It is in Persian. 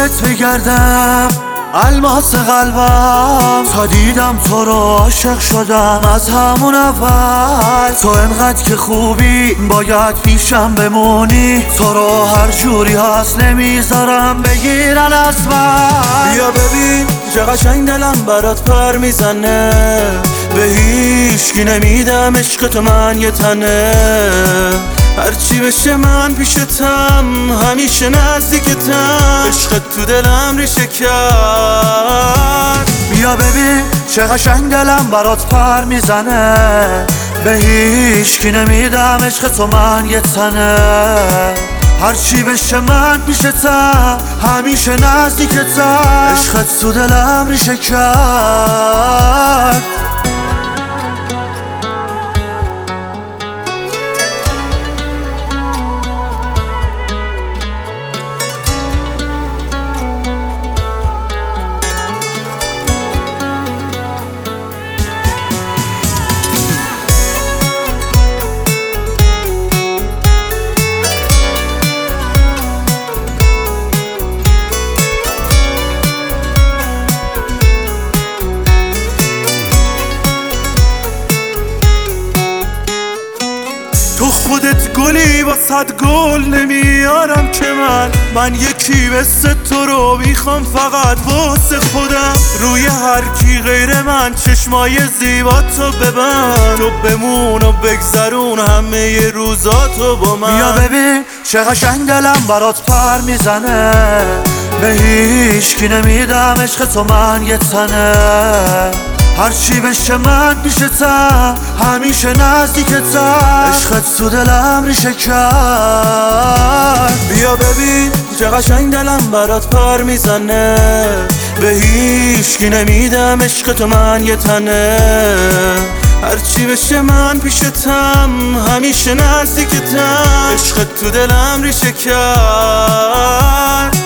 دنبالت بگردم الماس قلبم، تا دیدم تو رو عاشق شدم از همون اول. تو انقدر که خوبی باید پیشم بمونی، تو رو هر جوری هست نمیذارم بگیرن از من. بیا ببین چه قشنگ دلم برات پر میزنه، به هیچکی نمیدم عشق تو من یه تنه. هرچی بشه من پیشتم، همیشه نزدیکتم، عشقت تو دلم ریشه کرد. بیا ببین چه قشنگ دلم برات پر میزنه، به هیچکی نمیدم عشق تو من یه تنه. هرچی بشه من پیشتم، همیشه نزدیکتم، عشقت تو دلم ریشه کرد. تو خودت گلی واسد گل نمیارم که من یکی مثل تو رو میخوام فقط واسه خودم. روی هر کی غیر من چشمای زیبا تو ببند، تو بمون و بگذرون همه روزاتو با من. بیا ببین چه قشنگ دلم برات پر میزنه، به هیچکی نمیدم عشق تو من یه تنه. هرچی بشه من پیشتم، همیشه نزدیکتم، عشقت تو دلم ریشه کرد. بیا ببین چه قشنگ دلم برات پر میزنه، به هیچکی نمیدم عشق تو من یه تنه. هرچی بشه من پیشتم، همیشه نزدیکتم، عشقت تو دلم ریشه کرد.